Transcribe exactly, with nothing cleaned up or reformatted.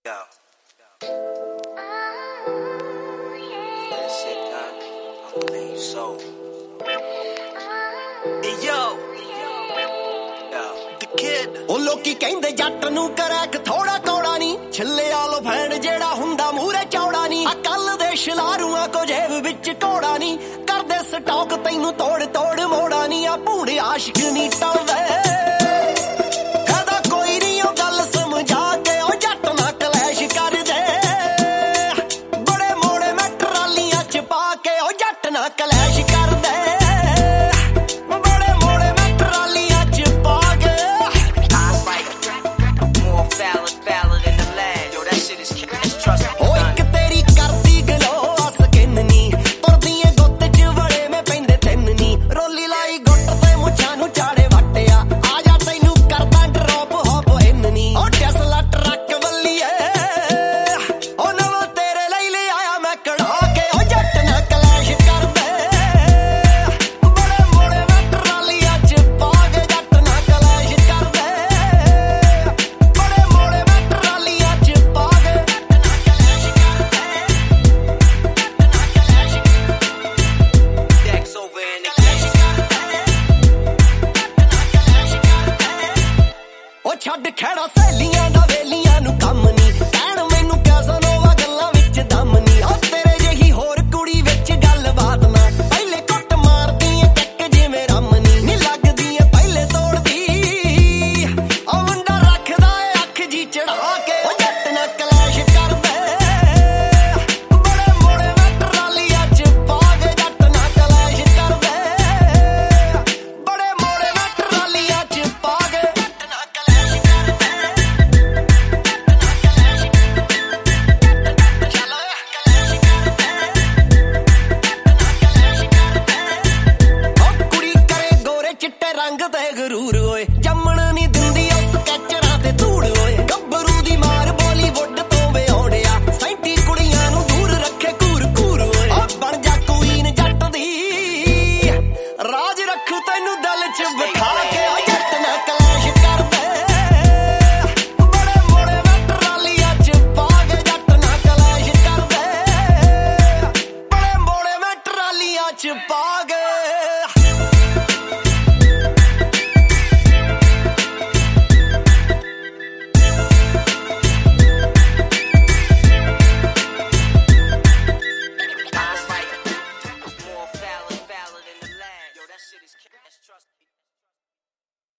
Yo. That shit done. I'm playing you so. Hey yo. Yo. The kid. ਉਹ ਲੋਕੀ ਕਹਿੰਦੇ ਜੱਟ ਨੂੰ ਕਰੈਕ ਥੋੜਾ ਕੌੜਾ ਨਹੀਂ ਛੱਲੇ ਆਲੋ ਫੈਨ ਜਿਹੜਾ ਹੁੰਦਾ ਮੂਰੇ ਚੌੜਾ ਨਹੀਂ ਆ ਕੱਲ ਦੇ ਸ਼ਲਾਰੂਆਂ ਕੋ ਜੇਬ ਵਿੱਚ ਕੋੜਾ ਨਹੀਂ ਕਰਦੇ ਸਟਾਕ ਤੈਨੂੰ ਤੋੜ ਤੋੜ ਮੋੜਾ ਨਹੀਂ ਆ ਭੂੜੇ ਆਸ਼ਿਕ ਨਹੀਂ ਟਲਦੇ ਕਲੈਸ਼ ਕਰਦੇ ਬੜੇ ਮੋੜੇ ਮੈਂ ਟਰਾਲੀਆਂ ਚ ਪਾ ਕੇ ਉਹ ਇੱਕ ਤੇਰੀ ਕਰਦੀ ਗਲੋ ਆ ਸਕਿਨ ਨੀ ਤੁਰਦੀ ਏ ਗੁੱਤ ਚ ਵੜੇ ਮੈਂ ਪੈਂਦੇ ਤਿੰਨ ਨੀ ਰੋਲੀ ਲਾਈ ਗੁੱਟ ਤੇ ਮੁੱਛਾਂ ਨੂੰ ਚਾੜੇ ਵੱਟਿਆ ਆ ਜਾ ਤੈਨੂੰ ਕਰਦਾ ਡਰੋਪ ਹੋਪ ਇਨ ਨੀ ਉਹ ਟੈਸਲਾ ਟਰੱਕ ਵੱਲੀਏ ਉਹ ਨਵਾਂ ਤੇਰੇ ਲਈ ਲੈ ਆਇਆ ਮੈਂ ਕਢਾ ਕੇ ਉਹ ਜੱਟ ਨਾ ਕਲੈਸ਼ ਛੱਡ ਖੜਾ ਸਹੇਲੀਆਂ ਦਾ ਵੇਲੀਆਂ ਨੂੰ ਕੰਮ ਨੀ ਕਹਿਣ ਮੈਨੂੰ ਕੈਸਨੋਵਾ ਗੱਲਾਂ ਵਿੱਚ ਦਮ ਨੀ ਉਹ ਤੇਰੇ ਜਿਹੀ ਹੋਰ ਕੁੜੀ ਵਿੱਚ ਗੱਲਬਾਤ ਨਾ ਪਹਿਲੇ ਕੁੱਟ ਮਾਰਦੀ ਏ ਟੱਕ ਜਿਵੇਂ ਰਮ ਨੀ ਨੀ ਲੱਗਦੀ ਏ ਪਹਿਲੇ ਤੋੜਦੀ ਉਹ ਮੁੰਡਾ ਰੱਖਦਾ ਏ ਅੱਖ ਜੀ ਚੜਾ ਕੇ